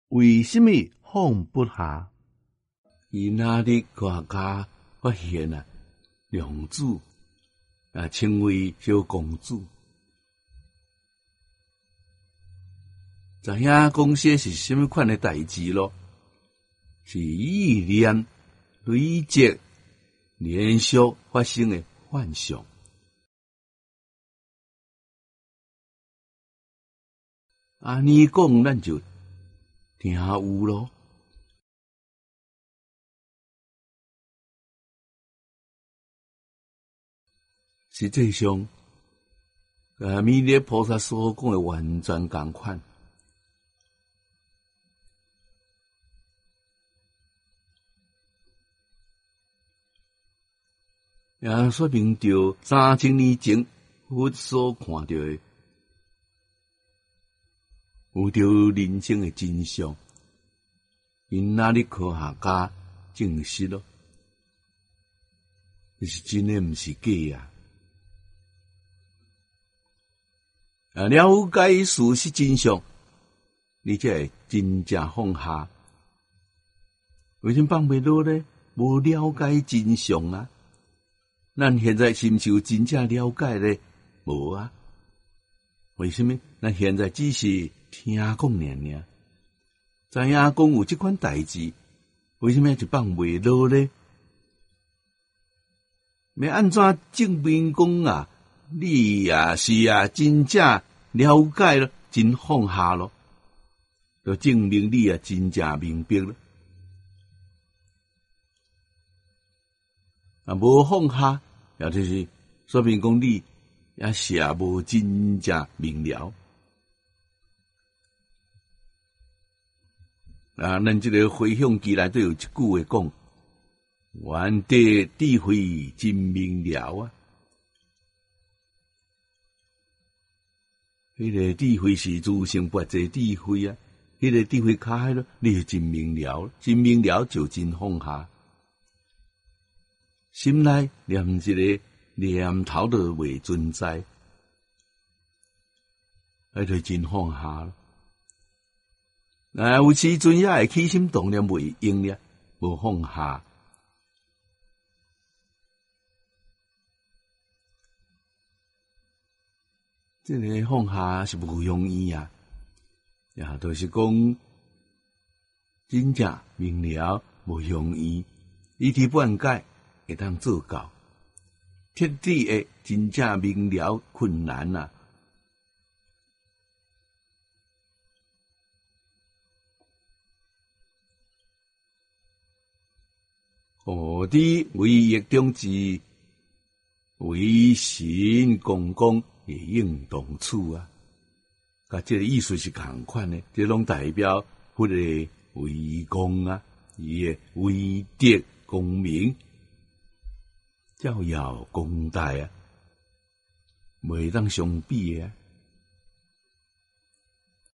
为什么放不下？ 伊那的科学家发现啊，良子称为小公主。知影讲些是什么款的代志咯？是意念累积连续发生的幻象。安尼讲，咱就听有咯。实际上，弥勒菩萨所讲的完全同款。也说明着3000年前佛所看到的，有着人生的真相。因那里科学家证实咯，这是真的，不是假啊！了解事实真相，你才会真正放下。为什么放袂落呢？无了解真相啊！咱现在是毋是有真正了解呢？无啊！为什么？咱现在只是听讲尔，知影讲有这款代志，为什么就放袂落呢？要安怎证明讲啊？你是真正了解了，真放下咯，就证明你真正明白了。无放下，也就是说明讲你也是无真正明了。咱这个回向记内都有一句话讲：原地智慧真明了啊！迄个智慧是自性不济智慧啊！迄个智慧开了，你就真明了，真明了就真放下。心内念一个念头都未存在，迄就真放下了。有时阵也会起心动念未用了，无放下。这个放下是不容易啊，也就是讲真正明了不容易，一知半解会当做到，彻底的真正明了困难啊。何知为业中之为神公公也应当处啊！甲这个意思是同款的，这拢代表佛的为公啊，伊的为德公明，照耀公大啊，袂当相比啊。